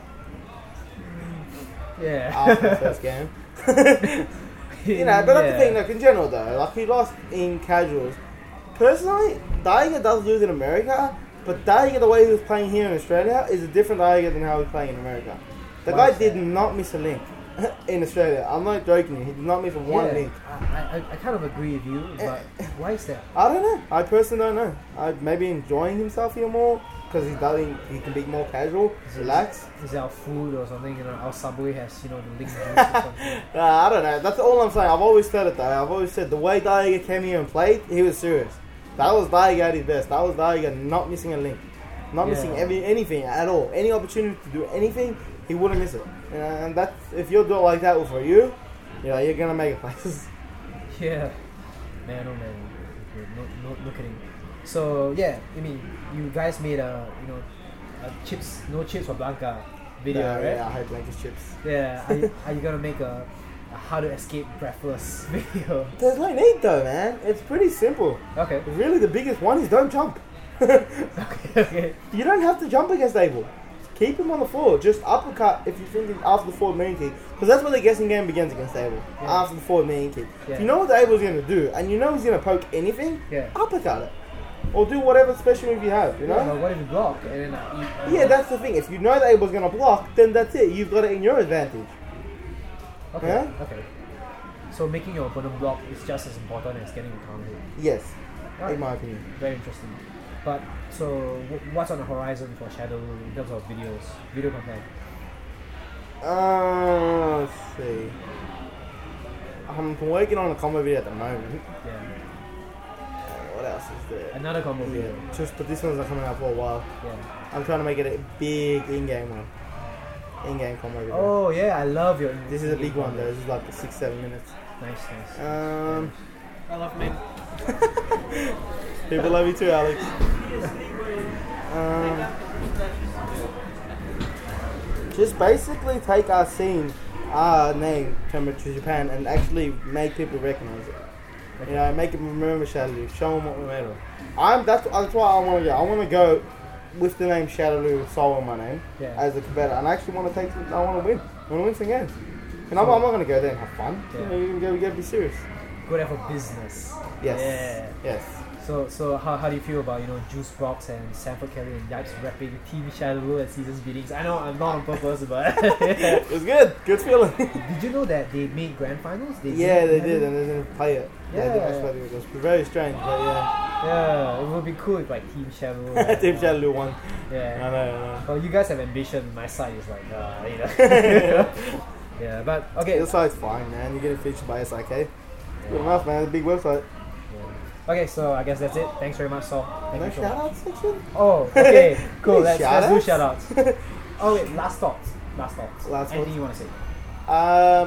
yeah. after the first game. You know, but that's the thing, like, in general though, like, he lost in casuals. Personally, Daigo does lose in America, but Daigo, the way he was playing here in Australia, is a different Daigo than how he was playing in America. The Why guy is did that? not miss a link in Australia. I'm not joking you, he did not miss one yeah, link. I, I, I kind of agree with you, but why is that? I don't know. I personally don't know. I maybe enjoying himself here more because he's doing. He can be more casual, relax. Is it our food or something? You know, our Subway has you know the link juice or something. Uh, I don't know. That's all I'm saying. I've always said it though. I've always said the way Daigo came here and played, he was serious. That was Daigo at his best. That was Daigo not missing a link, not Yeah. missing every anything at all. Any opportunity to do anything, he wouldn't miss it. You know, and that's if you'll do it like that for you, you know, you're gonna make it places. Yeah, man, oh man, no, no, no kidding. So yeah, I mean, you guys made a you know, a chips no chips for Blanca video, Yeah, right? yeah, I hate Blanca's chips. Yeah. Are you, are you gonna make a, a how to escape breathless video? There's no need though, man. It's pretty simple. Okay. Really, the biggest one is don't jump. Okay. Okay. You don't have to jump against Abel. Keep him on the floor. Just uppercut if you think he's after the forward mean kick. Because that's where the guessing game begins against Abel. Yeah. After the forward mean kick. Yeah. If you know what Abel's going to do, and you know he's going to poke anything, Yeah. uppercut it. Or do whatever special move you have, you know? Yeah, but what if you block and then uh, you, Yeah, that's the thing. If you know that Abel's going to block, then that's it. You've got it in your advantage. okay. Yeah? Okay. So making your opponent block is just as important as getting a counter hit. Yes, Right. in my opinion. Very interesting. But so w- what's on the horizon for Shadow in terms of videos, video content? Uh, let's see. I'm working on a combo video at the moment. Yeah. Uh, what else is there? Another combo Yeah, video. just but this one's not coming out for a while. Yeah. I'm trying to make it a big in-game one. In-game combo video. Oh yeah, I love your. This is a big one though. This is like six, seven minutes. Nice, nice. Um, I love men. people love you too, Alex. Um, just basically take our scene, our name, Temperature Japan, and actually make people recognize it. You know, make them remember Shadowloo. Show them what we're made of. I'm that's that's why I want to go. I want to go with the name Shadowloo Soul on my name Yeah. as a competitor, and I actually want to take. Some, I want to win. I want to win some games. And I'm, I'm not going to go there and have fun. Yeah. You know, you gotta, you gotta be serious. Go there for business. Yes. Yeah. Yes. So so how, how do you feel about you know Juice Box and Sanford Kelly and Yipes rapping Team Shadowloo at seasons beatings? I know I'm not on purpose, but It was good. Good feeling. did you know that they made grand finals? They yeah, they did, did, and they didn't play it. Yeah. They didn't play it. It was very strange, but yeah. Yeah, it would be cool if like Team Shadowloo. Team Shadowloo won. I Yeah. know, I know. Well, you guys have ambition. My side is like, uh, you know. Yeah, but okay. Your side's fine, man. You're getting featured by S I K. Good enough, man. It's a big website. Yeah. Okay, so I guess that's it. Thanks very much, Saul. Thank No you so much. shout out section? Oh, okay, cool. Any Let's, let's do shout-outs? shout outs. Oh wait, last thoughts. Last thoughts. Last Anything thoughts? you want to say? Um,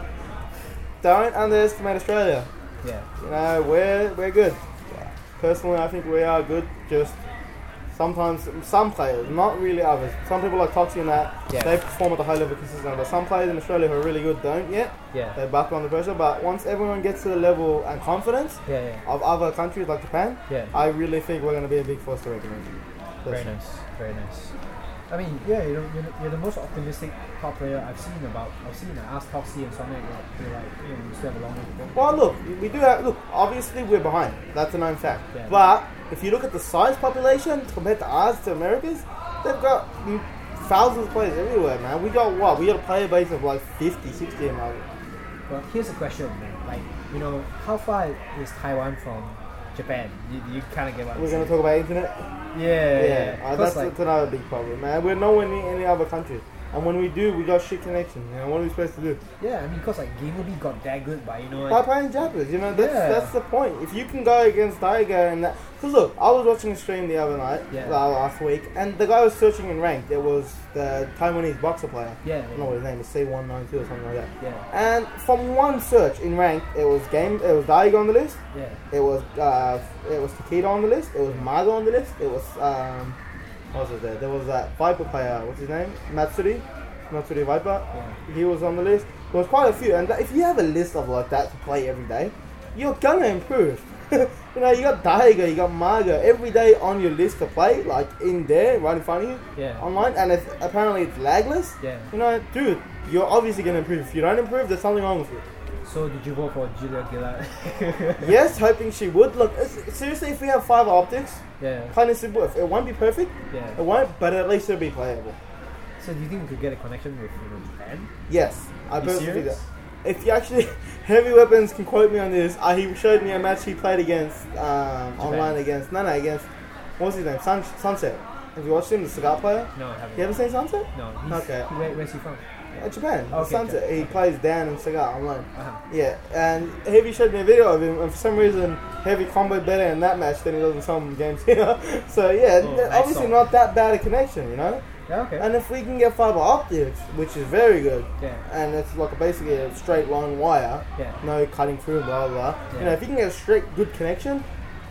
don't underestimate Australia. Yeah. You know, we're, we're good. Personally, I think we are good. Just sometimes, some players, not really others. Some people like Toxie and that, Yeah. they perform at a high level consistently. But some players in Australia who are really good don't yet. Yeah. They buck on the pressure. But once everyone gets to the level and confidence Yeah, yeah. of other countries like Japan, Yeah. I really think we're going to be a big force to reckon with. Very nice. Very nice. I mean, yeah, you're, you're, you're the most optimistic top player I've seen about. I've seen. I asked Toxie and Sonic, like, they're like, you know, you still have a long way to go. Well, look, we do have. Look, obviously we're behind. That's a known fact. Yeah. But if you look at the size population compared to ours, to America's, they've got mm, thousands of players everywhere, man. We got what? We got a player base of like fifty, sixty in our. Well, here's a question, man. Like, you know, how far is Taiwan from Japan? You, you kind of get what I'm We're saying. gonna talk about internet. Yeah, Yeah, yeah. uh, 'Cause, that's, like, that's another big problem, man. We're nowhere near any other country, and when we do, we got shit connection. You know, what are we supposed to do? yeah, I mean, because like Gamerby got that good, but you know, By like, playing Japanese, you know, that's Yeah. that's the point. If you can go against Tiger and that, because look, I was watching a stream the other night, Yeah. uh, last week, and the guy was searching in ranked. It was the Taiwanese boxer player. yeah, I don't know what his name is, C one nine two or something like that. yeah, And from one search in ranked, it was game, it was Daigo on the list, yeah, it was uh, it was Takeda on the list, it was Mago on the list, it was um, what was it there? There was that Viper player, what's his name? Matsuri, Matsuri Viper. yeah. He was on the list. There was quite a few, and that, if you have a list of like that to play every day, you're gonna improve. You know, you got Daigo, you got Mago every day on your list to play, like in there, right in front of you, Yeah. online, and it's, apparently it's lagless. Yeah. You know, dude, you're obviously gonna improve. If you don't improve, there's something wrong with you. So did you vote for Julia Gillard? Yes, hoping she would. Look, it's- seriously, if we have five optics, Yeah, plain and simple, if it won't be perfect, yeah. it won't, but at least it'll be playable. So do you think we could get a connection with you know, Japan? Yes, I You personally think serious? that. If you actually, Heavy Weapons can quote me on this. Uh, he showed me a match he played against, um, online against, no, no, against, what's his name? Sun, Sunset. Have you watched him, the cigar player? No, I haven't. You ever seen Sunset? No. He's, Okay. Where, where's he from? Uh, Japan. Okay, Sunset. Japan. He plays Dan and Cigar online. Uh-huh. Yeah, and Heavy showed me a video of him, and for some reason, Heavy comboed better in that match than he does in some games here. So yeah, Oh, th- nice obviously song. not that bad a connection, you know. Yeah, okay. And if we can get fiber optics, which is very good, yeah, and it's like a, basically a straight long wire, yeah. no cutting through, blah blah blah. Yeah. You know, if you can get a straight good connection,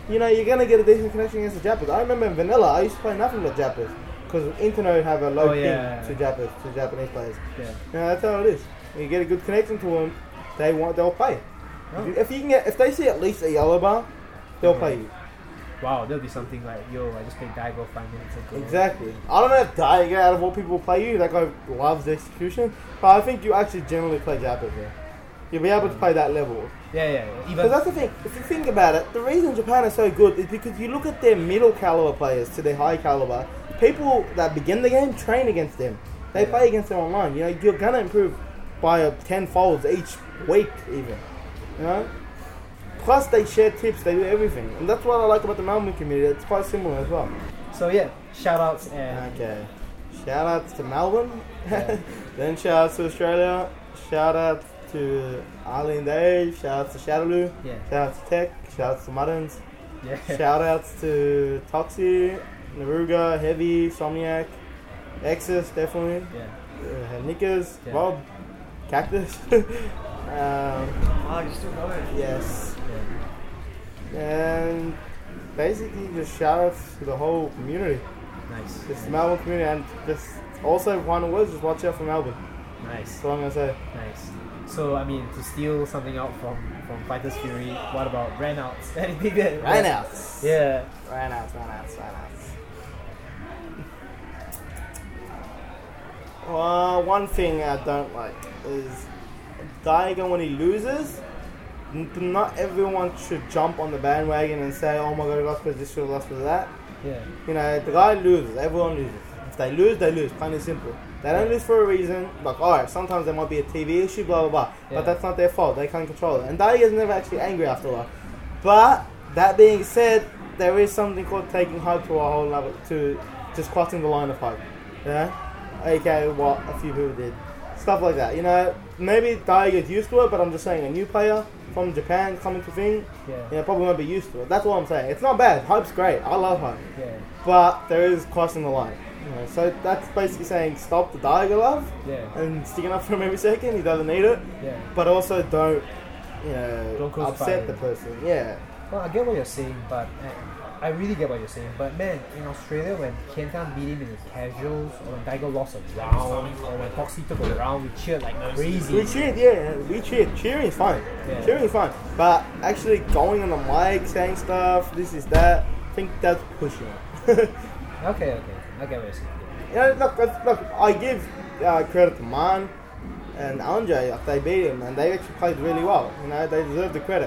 you know, you're gonna get a decent connection against the Japanese. I remember in Vanilla, I used to play nothing but Japanese because Internet have a low Oh, ping yeah. to Japanese to Japanese players. Yeah. You know, that's how it is. When you get a good connection to them, they want they'll play. Oh. If, you, if you can get if they see at least a yellow bar, they'll Okay. play you. Wow, there'll be something like, yo, I just played Daigo five minutes ago. Exactly. I don't know if Daigo out of all people play you, that guy loves the execution, but I think you actually generally play Japanese. Yeah. You'll be able to play that level. Yeah, yeah. yeah. Even Because that's the thing, if you think about it, the reason Japan is so good is because you look at their middle caliber players to their high caliber, people that begin the game train against them. They Yeah. play against them online. You know, you're gonna improve by a ten folds each week even. You know? Plus they share tips, they do everything. And that's what I like about the Melbourne community, it's quite similar as well. so yeah, shout outs and Okay. Shout outs to Melbourne, Yeah. then shout outs to Australia, shout outs to Ali and Dave, shout outs to Shadowloo, yeah, shout outs to Tech, shout outs to Muddins. yeah. Shout outs to Toxie, Naruga, Heavy, Somniac, Exus, definitely, yeah. uh, Nickers, Yeah. Bob, Cactus. um, Ah, you're still going. yes. Yeah. And basically just shout outs to the whole community. Nice. It's the Melbourne community and just also final words, just watch out for Melbourne. Nice. That's all I'm going to say. Nice. So I mean, to steal something out from from Fighters Fury, what about ran outs? Anything that Ran outs. Yeah. Ran outs, ran outs, ran outs. Uh, one thing I don't like is Daigo when he loses. n- Not everyone should jump on the bandwagon and say, "Oh my god, I lost because this, should have lost because that." Yeah. You know, the guy loses. Everyone loses. If they lose, they lose. Plain and simple. They don't lose for a reason. Like, alright, sometimes there might be a T V issue, blah blah blah. Yeah. But that's not their fault. They can't control it. And Daigo's never actually angry after that. But that being said, there is something called taking hype to a whole level, to just crossing the line of hype. Yeah? A K A what a few people did. Stuff like that. You know, maybe Daigo's used to it, but I'm just saying a new player from Japan coming to thing, Yeah. you know, probably won't be used to it. That's all I'm saying. It's not bad. Hype's great. I love hype. Yeah. But there is crossing the line. You know, so that's basically saying stop the Daigo love Yeah. and sticking up for him every second. He doesn't need it. Yeah. But also don't, you know, Don't crucify upset him. the person. Yeah. Well, I get what you're saying, but uh, I really get what you're saying. But man, in Australia, when Kentan beat him in his casuals, or when Daigo lost a round, or when Toxie took a round, we cheered like crazy. We cheered, yeah, we cheered. Cheering is fine. Yeah. Cheering is fine. But actually going on the mic, saying stuff, this is that, I think that's pushing it. Okay, okay, I get what you're saying. You know, look, look, look, I give uh, credit to Man and Andre. Like, they beat him and they actually played really well. You know, they deserve the credit.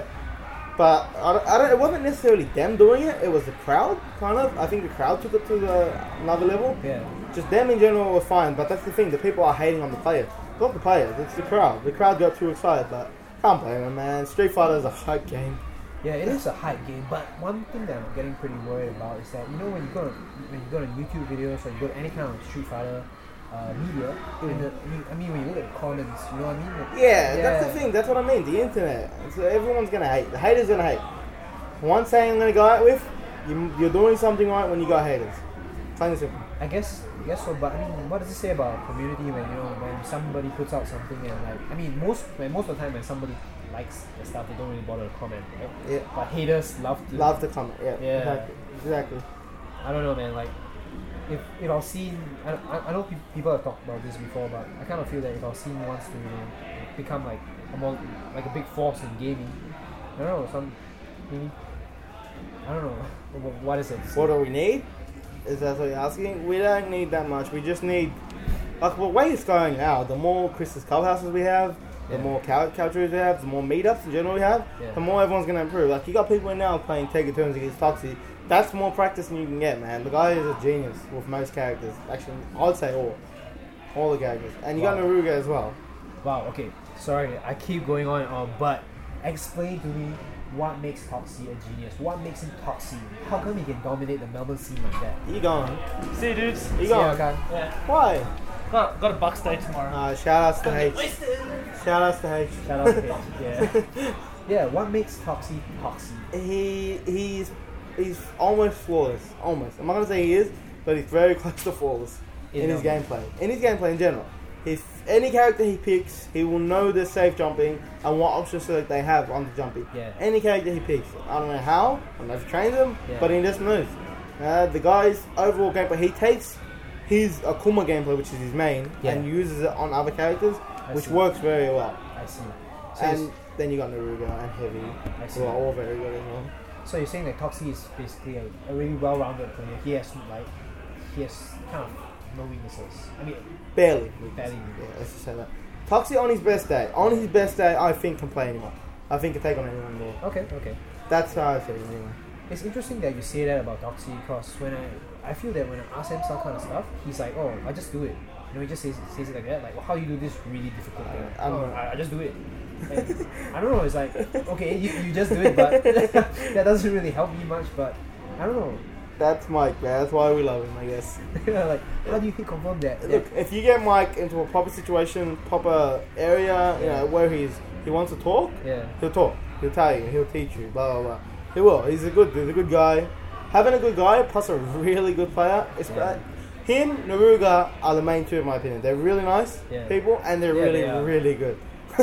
But I don't, I don't, it wasn't necessarily them doing it. It was the crowd, kind of. I think the crowd took it to the, another level. Yeah. Just them in general were fine. But that's the thing. The people are hating on the players. Not the players. It's the crowd. The crowd got too excited. But can't blame them, man. Street Fighter is a hype game. Yeah, it is a hype game, but one thing that I'm getting pretty worried about is that, you know, when you go to, when you go to YouTube videos or you go to any kind of Street Fighter uh, media, and the, I mean- I mean, when you look at the comments, you know what I mean? Like, Yeah, that's the thing. That's what I mean. The internet. So everyone's gonna hate. The haters gonna hate. One saying I'm gonna go out with, you, you're doing something right when you got haters. Plain and simple. I guess, I guess so, but I mean, what does it say about community when, you know, when somebody puts out something and like, I mean, most, when most of the time when somebody likes the stuff, they don't really bother to comment, right? Yeah. But haters love to. Love to comment. Yeah. Yeah. Exactly. Exactly. I don't know, man. Like, if if our scene, I, I, I know pe- people have talked about this before, but I kind of feel that if our scene wants to, you know, become like a more like a big force in gaming, I don't know, some maybe, I don't know, wh- what is it? What do we need? Is that what you're asking? We don't need that much. We just need, like, the way it's going now, the more Christmas clubhouses we have, the Yeah. more couch couches we have, the more meetups in general we have, Yeah. the more everyone's going to improve. Like, you got people in now playing Take It Turns against Toxie. That's more practice than you can get, man. The guy is a genius with most characters. Actually, I'd say all. All the characters. And you got Wow. Naruga as well. Wow. Okay. Sorry, I keep going on and on, but explain to me what makes Toxie a genius. What makes him Toxie? How come he can dominate the Melbourne scene like that? You going? See you, dudes. You See how going? I can- Yeah. Why? Got, got a Bucks day tomorrow. Uh, shout outs to H. Wasted. Shout outs to H. Shout out to him. Yeah. Yeah. What makes Toxie Toxie? He he's he's almost flawless. Almost. I'm not gonna say he is, but he's very close to flawless in, In his Melbourne. gameplay. In his gameplay in general. if any character he picks, he will know the safe jumping and what option select they have on the jumping. Yeah. Any character he picks, I don't know how, I don't know if he trained them, Yeah. but he just knows. Uh, the guy's overall gameplay, he takes his Akuma gameplay, which is his main, Yeah. and uses it on other characters, I which see. works very well. I see. So, And you're, then you got Naruga and Heavy, I see. who are all very good as well. so you're saying that Toxie is basically a, a really well-rounded player. He has like he has kind of no weaknesses. I mean, Barely. barely. Yeah, let's just say that. Toxic on his best day. On his best day, I think can play anyone. I think can take on anyone more. Okay, okay. That's how I see it anyway. It's interesting that you say that about Doxy because when I I feel that when I ask him some kind of stuff, he's like, oh, I just do it. You know, he just says, says it like that. Like, well, how do you do this really difficult thing? I'm- oh, I, I just do it. And I don't know. It's like, okay, you, you just do it, but that doesn't really help me much. But I don't know. That's Mike, man. That's why we love him, I guess. Like, how do you confirm that? Look, if you get Mike into a proper situation, proper area, you Yeah. know, where he's he wants to talk, Yeah. he'll talk. He'll tell you. He'll teach you. Blah blah blah. He will. He's a good. He's a good guy. Having a good guy plus a really good player. It's Yeah. him, Naruga are the main two in my opinion. They're really nice Yeah. people, and they're Yeah, really they are. really good.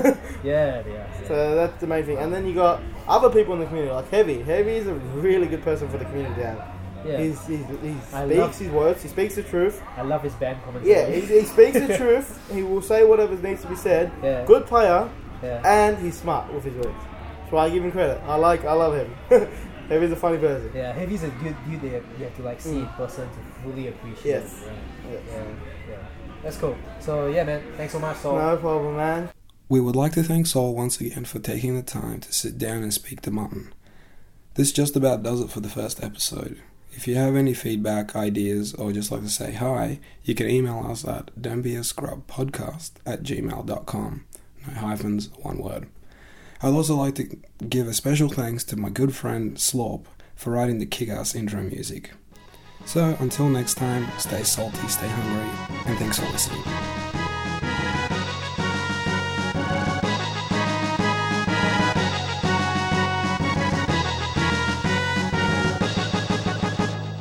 Yeah, they are. Yeah. So that's the main thing. And then you got other people in the community, like Heavy. Heavy is a really good person for the community to have. Yeah. He's, he's, he I speaks love- his words, he speaks the truth. I love his band commentary. Yeah, he, he speaks the truth. He will say whatever needs to be said. Yeah. Good player, Yeah. and he's smart with his words. So I give him credit. I like, I love him. Heavy's a funny person. Yeah, Heavy's a good dude that you have to like see in Mm. person to fully appreciate. Yes. Yeah. Yes. Yeah, yeah. That's cool. So yeah, man. Thanks so much. So No problem, man. We would like to thank Saul once again for taking the time to sit down and speak to Mutton. This just about does it for the first episode. If you have any feedback, ideas, or just like to say hi, you can email us at don'tbeascrubpodcast at gmail dot com. No hyphens, one word. I'd also like to give a special thanks to my good friend Slorp for writing the kick-ass intro music. So, until next time, stay salty, stay hungry, and thanks for listening.